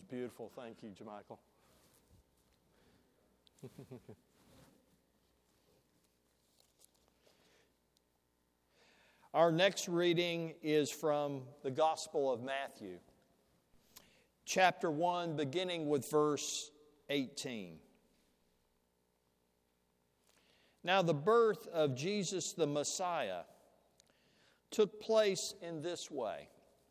beautiful. Thank you, Jamichael. Our next reading is from the Gospel of Matthew, chapter 1, beginning with verse 18. Now the birth of Jesus the Messiah took place in this way.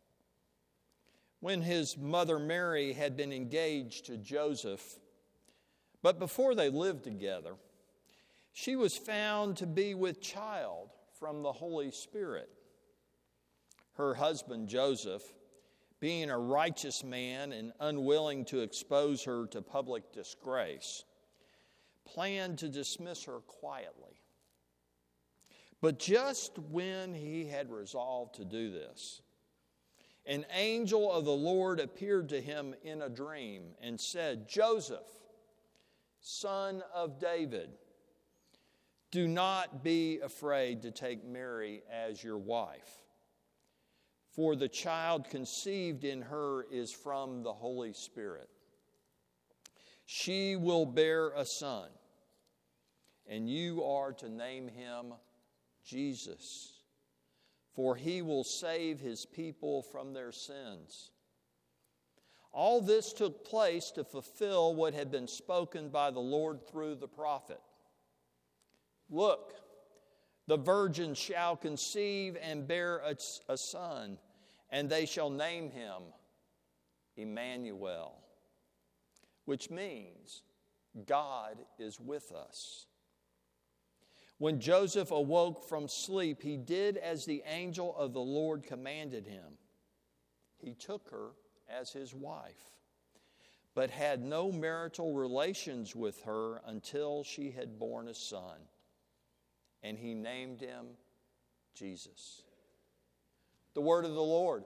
When his mother Mary had been engaged to Joseph, but before they lived together, she was found to be with child from the Holy Spirit. Her husband Joseph, being a righteous man and unwilling to expose her to public disgrace, planned to dismiss her quietly. But just when he had resolved to do this, an angel of the Lord appeared to him in a dream and said, "Joseph, son of David, do not be afraid to take Mary as your wife, for the child conceived in her is from the Holy Spirit. She will bear a son, and you are to name him Jesus, for he will save his people from their sins." All this took place to fulfill what had been spoken by the Lord through the prophet. "Look, the virgin shall conceive and bear a son, and they shall name him Emmanuel," which means God is with us. When Joseph awoke from sleep, he did as the angel of the Lord commanded him. He took her as his wife, but had no marital relations with her until she had borne a son, and he named him Jesus. The word of the Lord.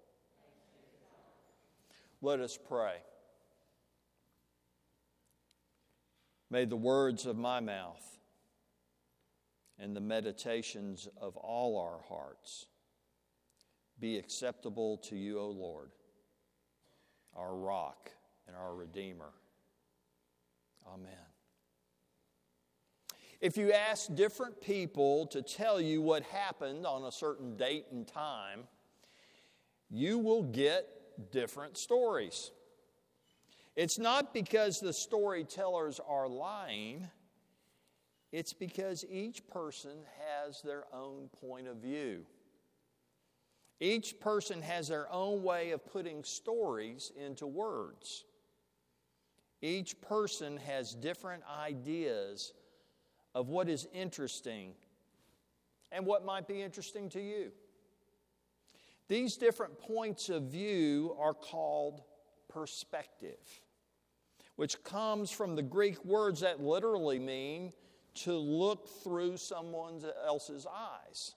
Let us pray. May the words of my mouth and the meditations of all our hearts be acceptable to you, O Lord, our rock and our Redeemer. Amen. If you ask different people to tell you what happened on a certain date and time, you will get different stories. It's not because the storytellers are lying. It's because each person has their own point of view. Each person has their own way of putting stories into words. Each person has different ideas of what is interesting and what might be interesting to you. These different points of view are called perspective, which comes from the Greek words that literally mean to look through someone else's eyes.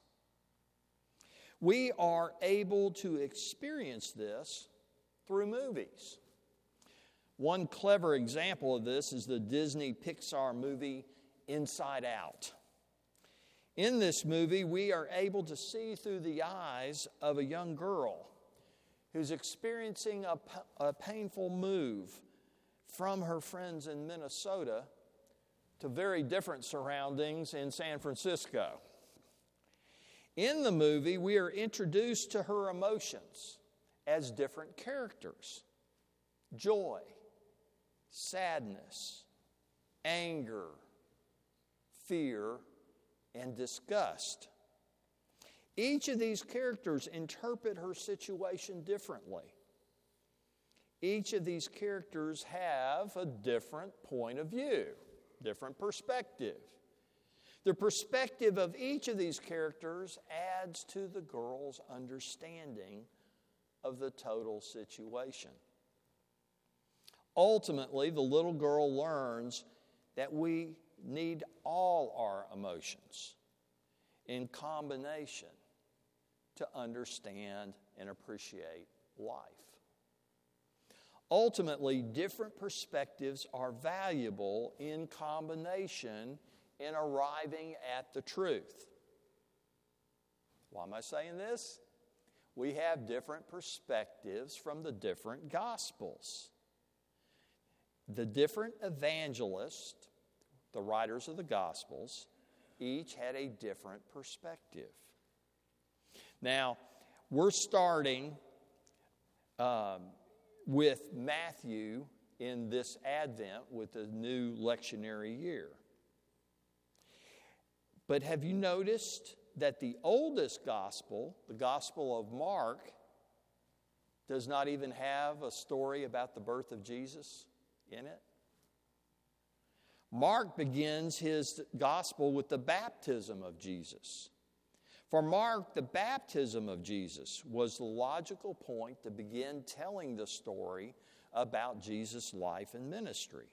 We are able to experience this through movies. One clever example of this is the Disney Pixar movie Inside Out. In this movie, we are able to see through the eyes of a young girl who's experiencing a painful move from her friends in Minnesota to very different surroundings in San Francisco. In the movie, we are introduced to her emotions as different characters: joy, sadness, anger, fear, and disgust. Each of these characters interpret her situation differently. Each of these characters have a different point of view, different perspective. The perspective of each of these characters adds to the girl's understanding of the total situation. Ultimately, the little girl learns that we need all our emotions in combination to understand and appreciate life. Ultimately, different perspectives are valuable in combination in arriving at the truth. Why am I saying this? We have different perspectives from the different Gospels. the different evangelists, the writers of the Gospels, each had a different perspective. Now, we're starting with Matthew in this Advent with the new lectionary year. But have you noticed that the oldest gospel, the Gospel of Mark, does not even have a story about the birth of Jesus in it? Mark begins his gospel with the baptism of Jesus. For Mark, the baptism of Jesus was the logical point to begin telling the story about Jesus' life and ministry.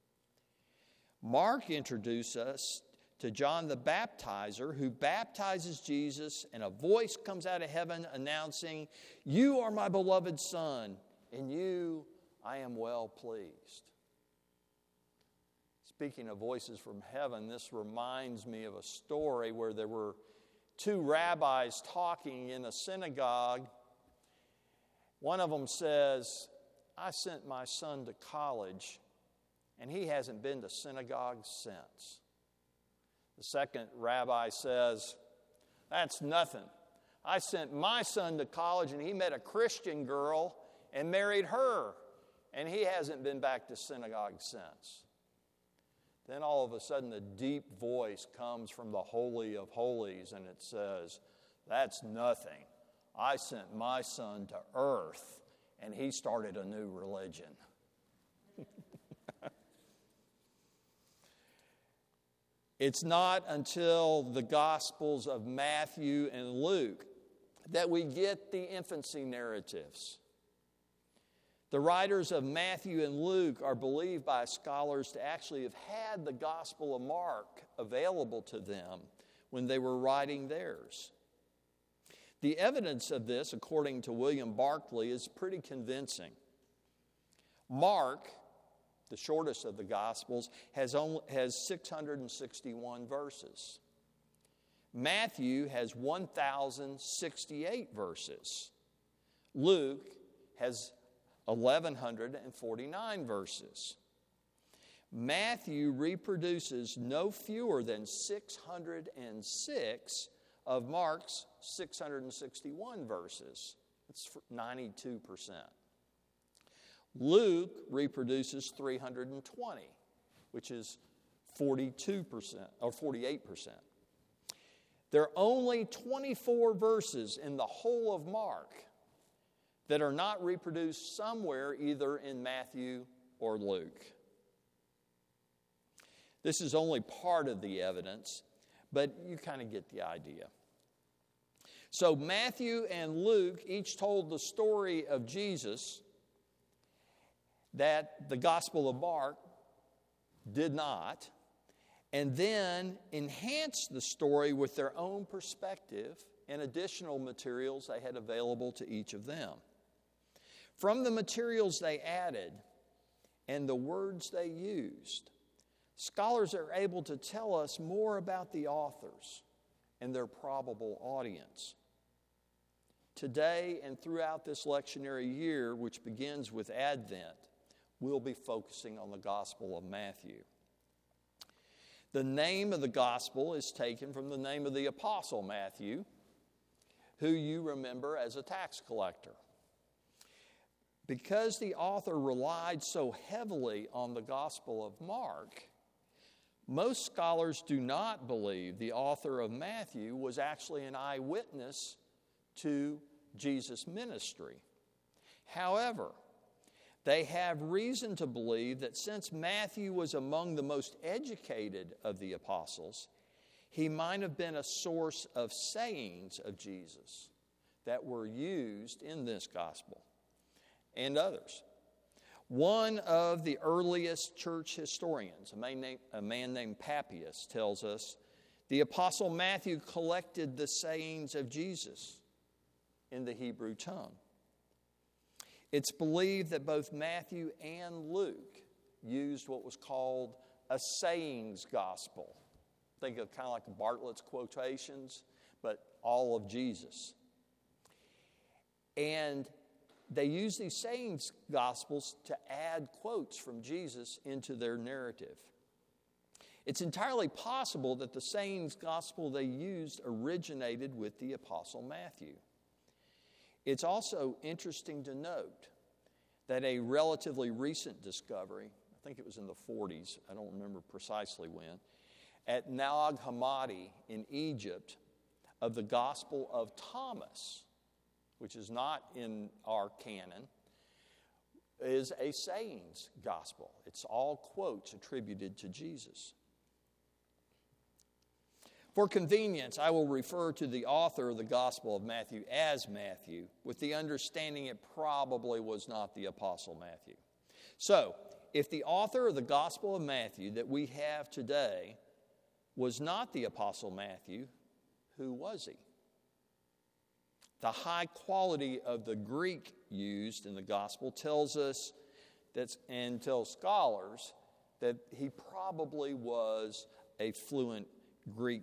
Mark introduced us to John the Baptizer, who baptizes Jesus, and a voice comes out of heaven announcing, "You are my beloved Son, in you I am well pleased." Speaking of voices from heaven, this reminds me of a story where there were two rabbis talking in a synagogue. One of them says, "I sent my son to college, and he hasn't been to synagogue since." The second rabbi says, "That's nothing. I sent my son to college, and he met a Christian girl and married her, and he hasn't been back to synagogue since." Then all of a sudden a deep voice comes from the Holy of Holies, and it says, "That's nothing. I sent my son to earth, and he started a new religion." It's not until the Gospels of Matthew and Luke that we get the infancy narratives. The writers of Matthew and Luke are believed by scholars to actually have had the Gospel of Mark available to them when they were writing theirs. The evidence of this, according to William Barclay, is pretty convincing. Mark, the shortest of the Gospels, has 661 verses. Matthew has 1,068 verses. Luke has 1,149 verses. Matthew reproduces no fewer than 606 of Mark's 661 verses. That's 92%. Luke reproduces 320, which is 42% or 48%. There are only 24 verses in the whole of Mark that are not reproduced somewhere either in Matthew or Luke. This is only part of the evidence, but you kind of get the idea. So Matthew and Luke each told the story of Jesus that the Gospel of Mark did not, and then enhanced the story with their own perspective and additional materials they had available to each of them. From the materials they added and the words they used, scholars are able to tell us more about the authors and their probable audience. Today and throughout this lectionary year, which begins with Advent, we'll be focusing on the Gospel of Matthew. The name of the Gospel is taken from the name of the Apostle Matthew, who you remember as a tax collector. Because the author relied so heavily on the Gospel of Mark, most scholars do not believe the author of Matthew was actually an eyewitness to Jesus' ministry. However, they have reason to believe that since Matthew was among the most educated of the apostles, he might have been a source of sayings of Jesus that were used in this gospel and others. One of the earliest church historians, a man named Papias, tells us the Apostle Matthew collected the sayings of Jesus in the Hebrew tongue. It's believed that both Matthew and Luke used what was called a sayings gospel. Think of kind of like Bartlett's quotations, but all of Jesus. And they use these sayings gospels to add quotes from Jesus into their narrative. It's entirely possible that the sayings gospel they used originated with the Apostle Matthew. It's also interesting to note that a relatively recent discovery, I think it was in the 40s, I don't remember precisely when, at Nag Hammadi in Egypt, of the Gospel of Thomas, which is not in our canon, is a sayings gospel. It's all quotes attributed to Jesus. For convenience, I will refer to the author of the Gospel of Matthew as Matthew, with the understanding it probably was not the Apostle Matthew. So, if the author of the Gospel of Matthew that we have today was not the Apostle Matthew, who was he? The high quality of the Greek used in the Gospel tells us that, and tells scholars that he probably was a fluent Greek.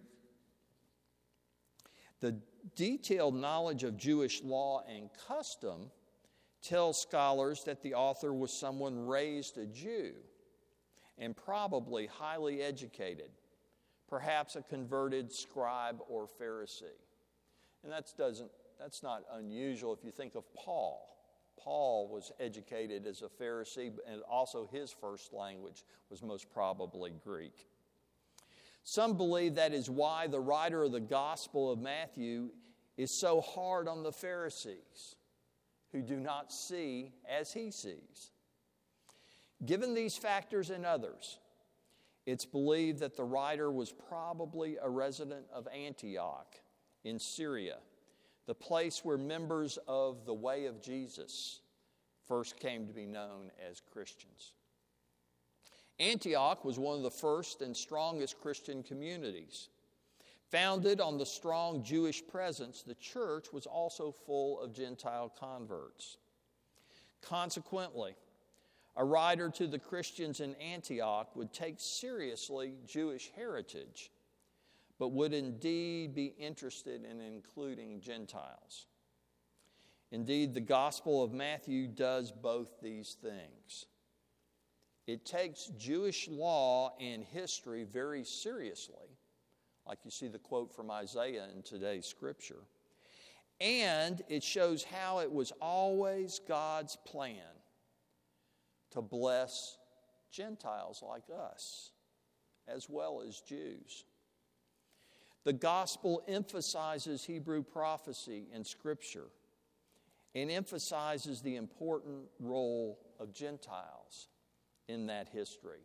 The detailed knowledge of Jewish law and custom tells scholars that the author was someone raised a Jew and probably highly educated, perhaps a converted scribe or Pharisee. And that's not unusual if you think of Paul. Paul was educated as a Pharisee, and also his first language was most probably Greek. Some believe that is why the writer of the Gospel of Matthew is so hard on the Pharisees, who do not see as he sees. Given these factors and others, it's believed that the writer was probably a resident of Antioch in Syria, the place where members of the Way of Jesus first came to be known as Christians. Antioch was one of the first and strongest Christian communities. Founded on the strong Jewish presence, the church was also full of Gentile converts. Consequently, a writer to the Christians in Antioch would take seriously Jewish heritage, but would indeed be interested in including Gentiles. Indeed, the Gospel of Matthew does both these things. It takes Jewish law and history very seriously, like you see the quote from Isaiah in today's scripture, and it shows how it was always God's plan to bless Gentiles like us, as well as Jews. The gospel emphasizes Hebrew prophecy in Scripture and emphasizes the important role of Gentiles in that history.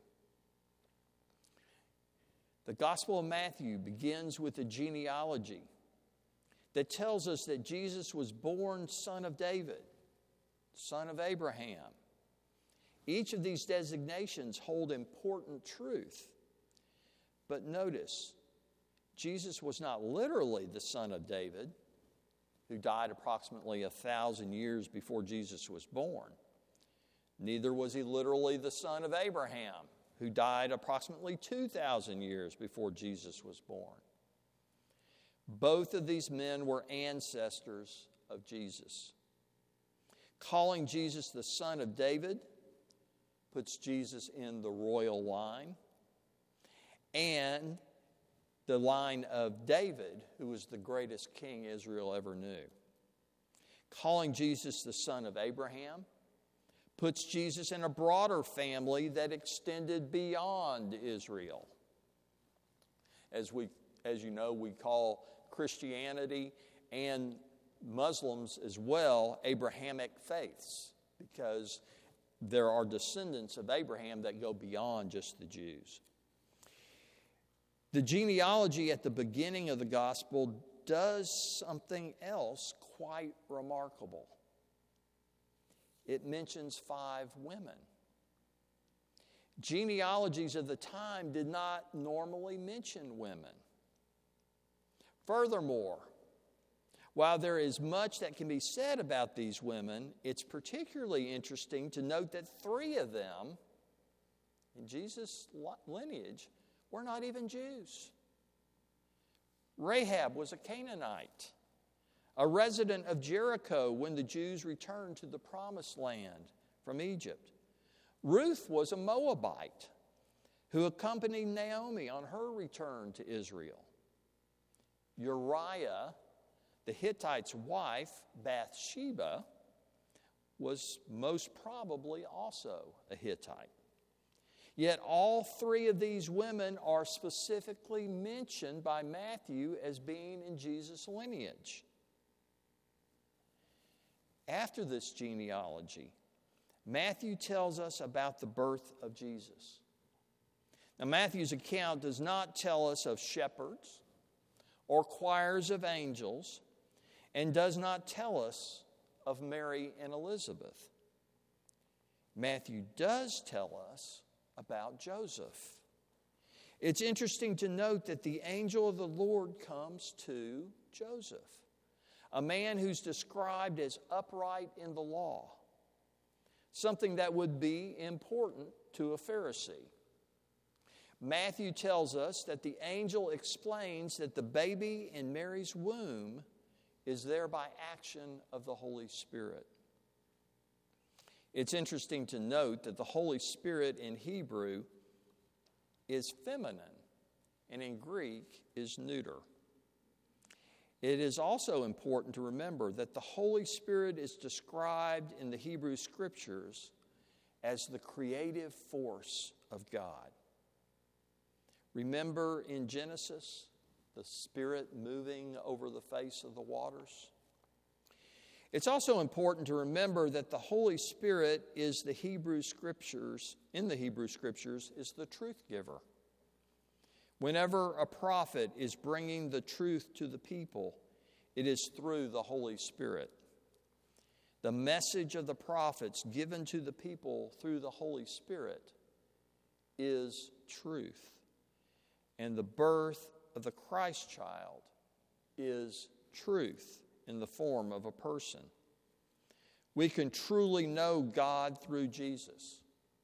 The Gospel of Matthew begins with a genealogy that tells us that Jesus was born son of David, son of Abraham. Each of these designations hold important truth. But notice, Jesus was not literally the son of David, who died approximately 1,000 years before Jesus was born. Neither was he literally the son of Abraham, who died approximately 2,000 years before Jesus was born. Both of these men were ancestors of Jesus. Calling Jesus the son of David puts Jesus in the royal line, and the line of David, who was the greatest king Israel ever knew. Calling Jesus the son of Abraham puts Jesus in a broader family that extended beyond Israel. As you know, we call Christianity and Muslims as well Abrahamic faiths, because there are descendants of Abraham that go beyond just the Jews. The genealogy at the beginning of the gospel does something else quite remarkable. It mentions 5 women. Genealogies of the time did not normally mention women. Furthermore, while there is much that can be said about these women, it's particularly interesting to note that 3 of them in Jesus' lineage were not even Jews. Rahab was a Canaanite. a resident of Jericho when the Jews returned to the promised land from Egypt. Ruth was a Moabite who accompanied Naomi on her return to Israel. Uriah, the Hittite's wife, Bathsheba, was most probably also a Hittite. Yet all three of these women are specifically mentioned by Matthew as being in Jesus' lineage. After this genealogy, Matthew tells us about the birth of Jesus. Now, Matthew's account does not tell us of shepherds or choirs of angels, and does not tell us of Mary and Elizabeth. Matthew does tell us about Joseph. It's interesting to note that the angel of the Lord comes to Joseph, a man who's described as upright in the law, something that would be important to a Pharisee. Matthew tells us that the angel explains that the baby in Mary's womb is there by action of the Holy Spirit. It's interesting to note that the Holy Spirit in Hebrew is feminine and in Greek is neuter. It is also important to remember that the Holy Spirit is described in the Hebrew Scriptures as the creative force of God. Remember in Genesis, the Spirit moving over the face of the waters? It's also important to remember that the Holy Spirit is in the Hebrew Scriptures, is the truth giver. Whenever a prophet is bringing the truth to the people, it is through the Holy Spirit. The message of the prophets given to the people through the Holy Spirit is truth. And the birth of the Christ child is truth in the form of a person. We can truly know God through Jesus.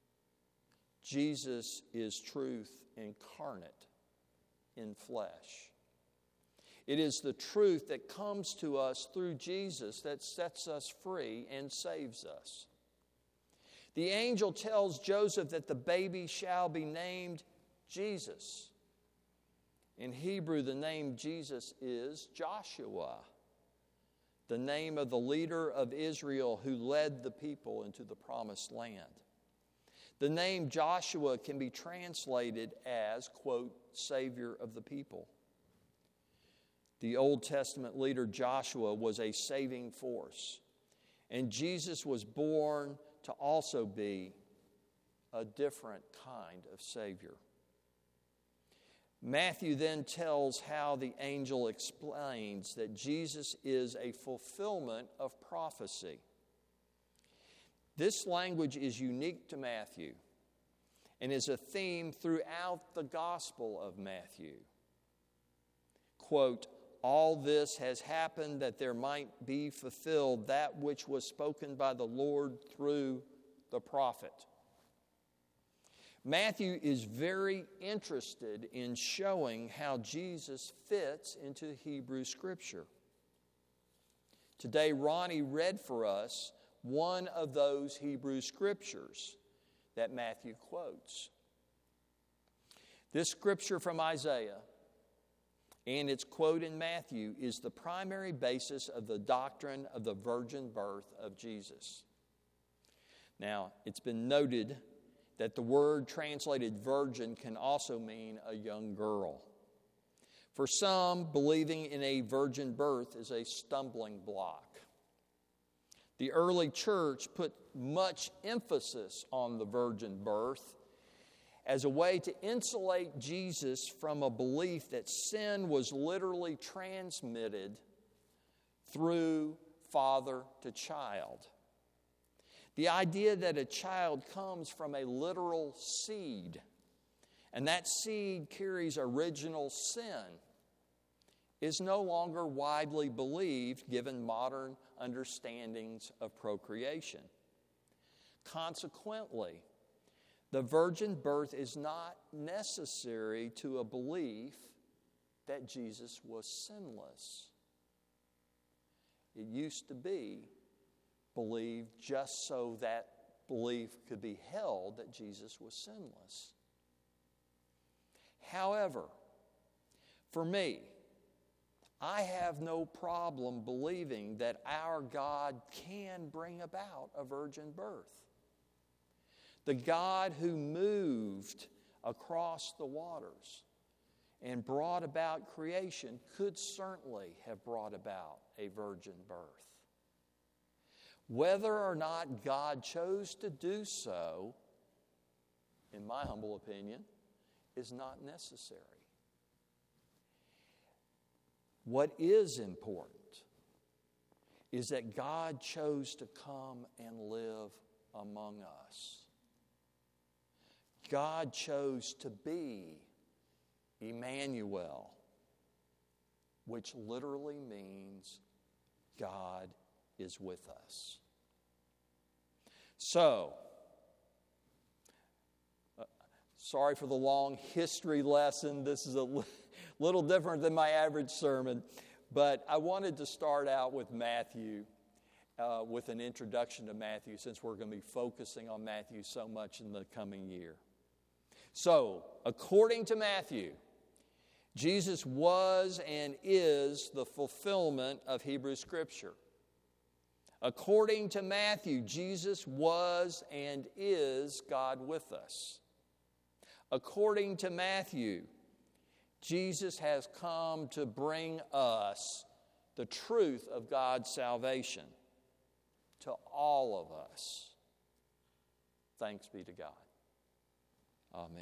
Jesus is truth incarnate in flesh. It is the truth that comes to us through Jesus that sets us free and saves us. The angel tells Joseph that the baby shall be named Jesus. In Hebrew, the name Jesus is Joshua, the name of the leader of Israel who led the people into the promised land. The name Joshua can be translated as, quote, Savior of the people. The Old Testament leader Joshua was a saving force, and Jesus was born to also be a different kind of Savior. Matthew then tells how the angel explains that Jesus is a fulfillment of prophecy. This language is unique to Matthew and is a theme throughout the Gospel of Matthew. Quote, all this has happened that there might be fulfilled that which was spoken by the Lord through the prophet. Matthew is very interested in showing how Jesus fits into Hebrew Scripture. Today, Ronnie read for us one of those Hebrew Scriptures that Matthew quotes. This scripture from Isaiah and its quote in Matthew is the primary basis of the doctrine of the virgin birth of Jesus. Now, it's been noted that the word translated virgin can also mean a young girl. For some, believing in a virgin birth is a stumbling block. The early church put much emphasis on the virgin birth as a way to insulate Jesus from a belief that sin was literally transmitted through father to child. The idea that a child comes from a literal seed, and that seed carries original sin, is no longer widely believed given modern understandings of procreation. Consequently, the virgin birth is not necessary to a belief that Jesus was sinless. It used to be believed just so that belief could be held that Jesus was sinless. However, for me, I have no problem believing that our God can bring about a virgin birth. The God who moved across the waters and brought about creation could certainly have brought about a virgin birth. Whether or not God chose to do so, in my humble opinion, is not necessary. What is important is that God chose to come and live among us. God chose to be Emmanuel, which literally means God is with us. So, sorry for the long history lesson. This is a little different than my average sermon, but I wanted to start out with Matthew, with an introduction to Matthew, since we're going to be focusing on Matthew so much in the coming year. So, according to Matthew, Jesus was and is the fulfillment of Hebrew Scripture. According to Matthew, Jesus was and is God with us. According to Matthew, Jesus has come to bring us the truth of God's salvation to all of us. Thanks be to God. Amen.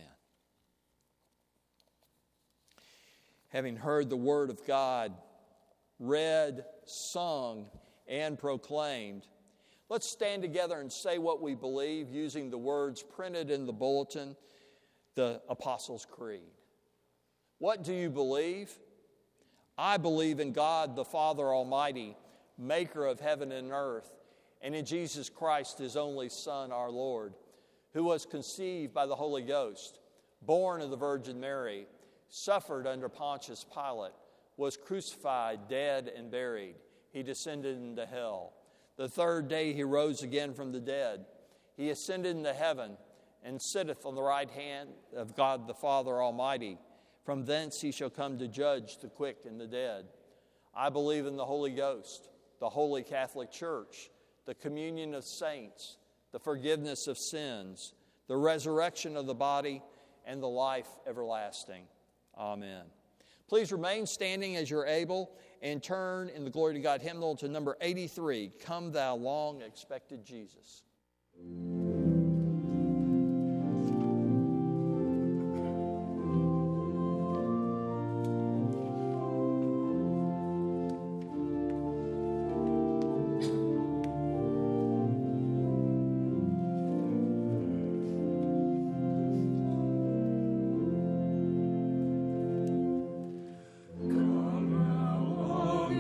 Having heard the Word of God read, sung, and proclaimed, let's stand together and say what we believe using the words printed in the bulletin, the Apostles' Creed. What do you believe? I believe in God, the Father Almighty, maker of heaven and earth, and in Jesus Christ, His only Son, our Lord, who was conceived by the Holy Ghost, born of the Virgin Mary, suffered under Pontius Pilate, was crucified, dead, and buried. He descended into hell. The third day He rose again from the dead. He ascended into heaven and sitteth on the right hand of God the Father Almighty. From thence He shall come to judge the quick and the dead. I believe in the Holy Ghost, the Holy Catholic Church, the communion of saints, the forgiveness of sins, the resurrection of the body, and the life everlasting. Amen. Please remain standing as you're able and turn in the Glory to God hymnal to number 83, Come Thou Long Expected Jesus.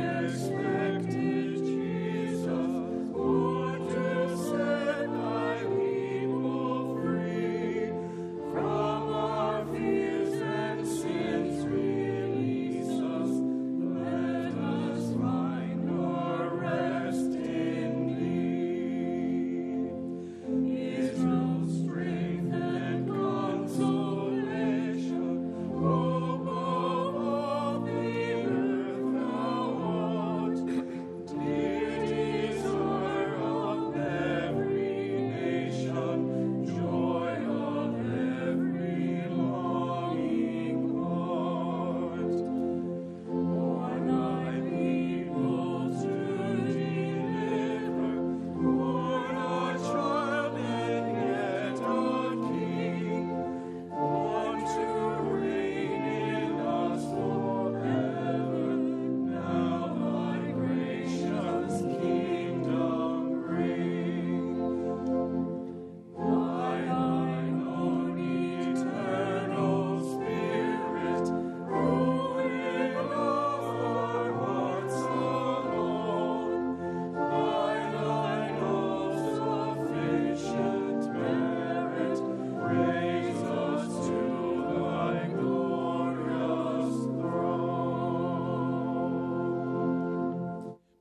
Expected Jesus, Lord, to send thy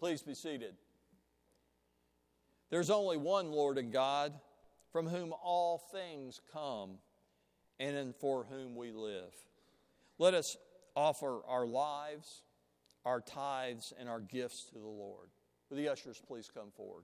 Please be seated. There's only one Lord and God, from whom all things come and for whom we live. Let us offer our lives, our tithes, and our gifts to the Lord. Will the ushers please come forward?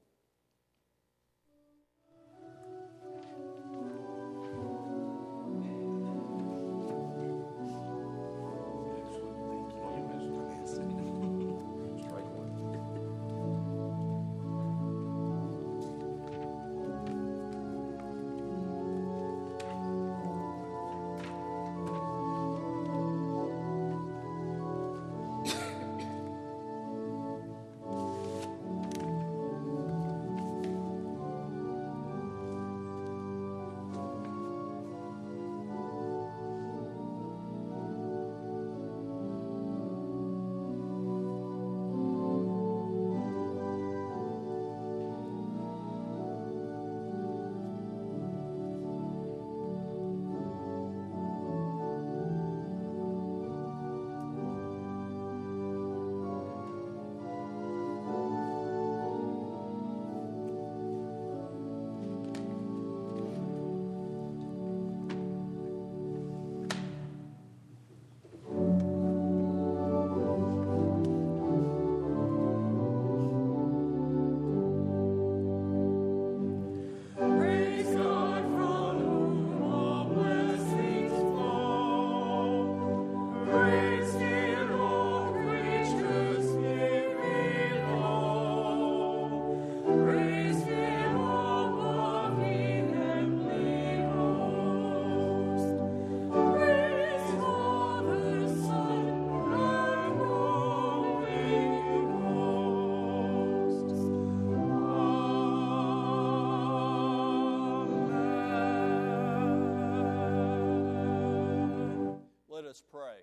Let us pray.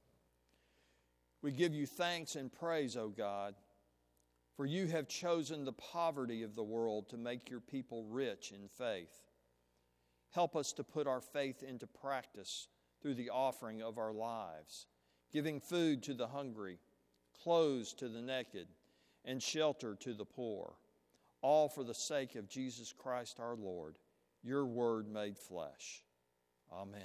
We give you thanks and praise, O God, for you have chosen the poverty of the world to make your people rich in faith. Help us to put our faith into practice through the offering of our lives, giving food to the hungry, clothes to the naked, and shelter to the poor, all for the sake of Jesus Christ our Lord, your word made flesh. Amen.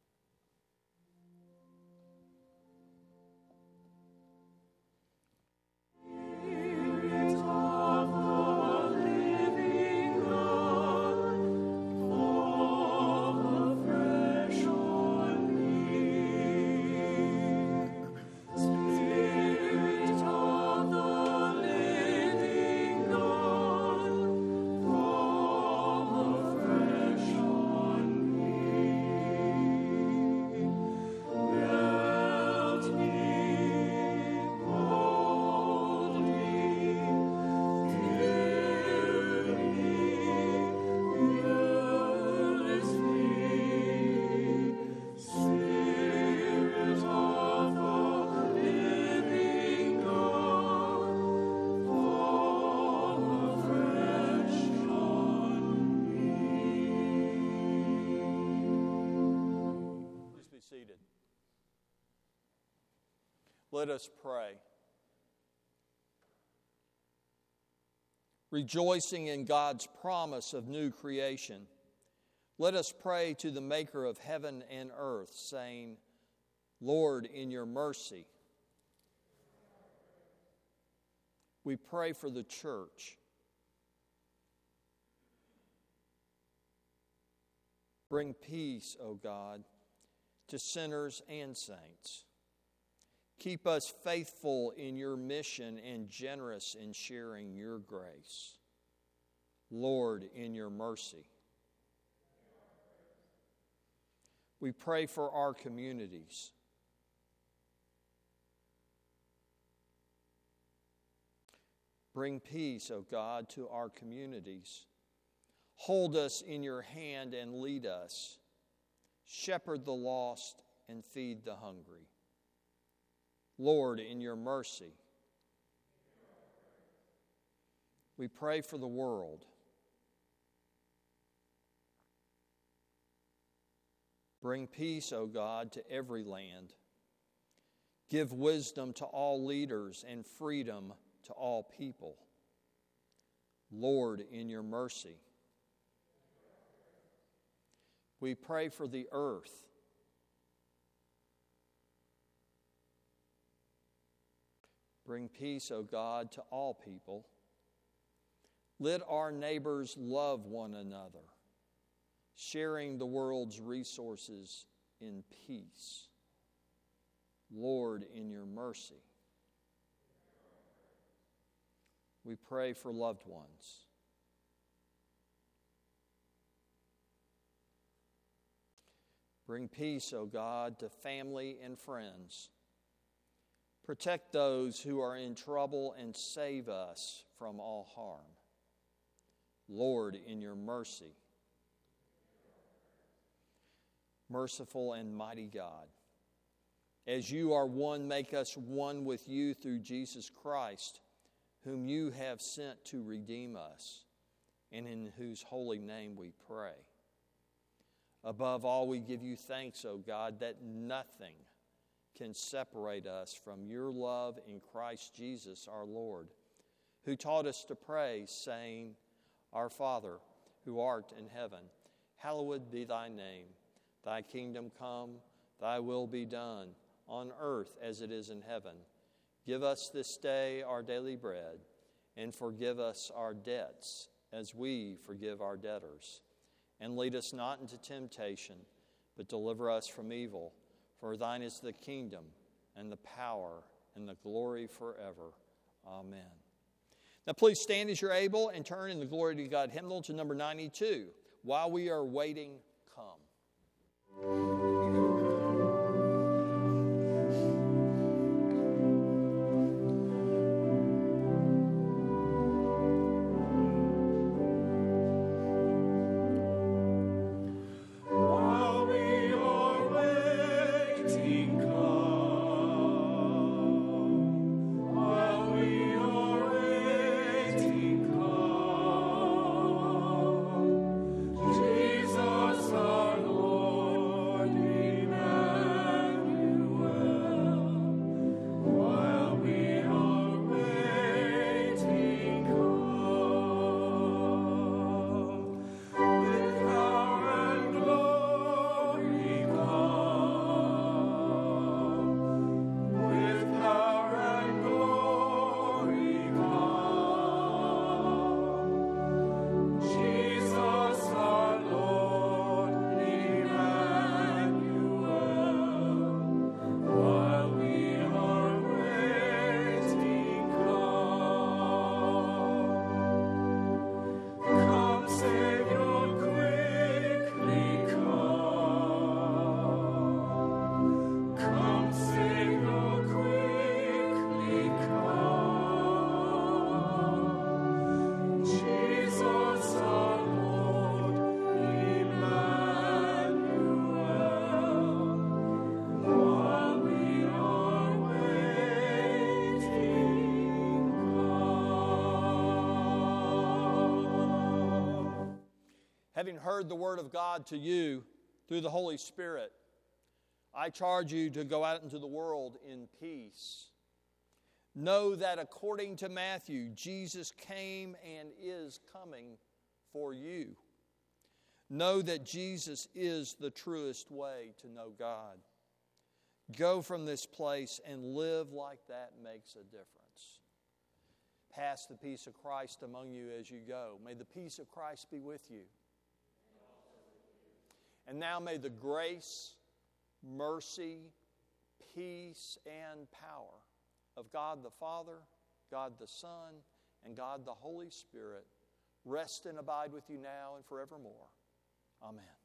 Seated. Let us pray. Rejoicing in God's promise of new creation, let us pray to the Maker of heaven and earth, saying, Lord, in your mercy. We pray for the church. Bring peace, O God, to sinners and saints. Keep us faithful in your mission and generous in sharing your grace. Lord, in your mercy. We pray for our communities. Bring peace, O God, to our communities. Hold us in your hand and lead us. Shepherd the lost and feed the hungry. Lord, in your mercy. We pray for the world. Bring peace, O God, to every land. Give wisdom to all leaders and freedom to all people. Lord, in your mercy. We pray for the earth. Bring peace, O God, to all people. Let our neighbors love one another, sharing the world's resources in peace. Lord, in your mercy. We pray for loved ones. Bring peace, O God, to family and friends. Protect those who are in trouble and save us from all harm. Lord, in your mercy. Merciful and mighty God, as you are one, make us one with you through Jesus Christ, whom you have sent to redeem us, and in whose holy name we pray. Above all, we give you thanks, O God, that nothing can separate us from your love in Christ Jesus our Lord, who taught us to pray, saying, Our Father, who art in heaven, hallowed be thy name. Thy kingdom come, thy will be done, on earth as it is in heaven. Give us this day our daily bread, and forgive us our debts as we forgive our debtors. And lead us not into temptation, but deliver us from evil. For thine is the kingdom, and the power, and the glory forever. Amen. Now please stand as you're able and turn in the Glory to God hymnal to number 92. While we are waiting, come. Having heard the word of God to you through the Holy Spirit, I charge you to go out into the world in peace. Know that according to Matthew, Jesus came and is coming for you. Know that Jesus is the truest way to know God. Go from this place and live like that makes a difference. Pass the peace of Christ among you as you go. May the peace of Christ be with you. And now may the grace, mercy, peace, and power of God the Father, God the Son, and God the Holy Spirit rest and abide with you now and forevermore. Amen.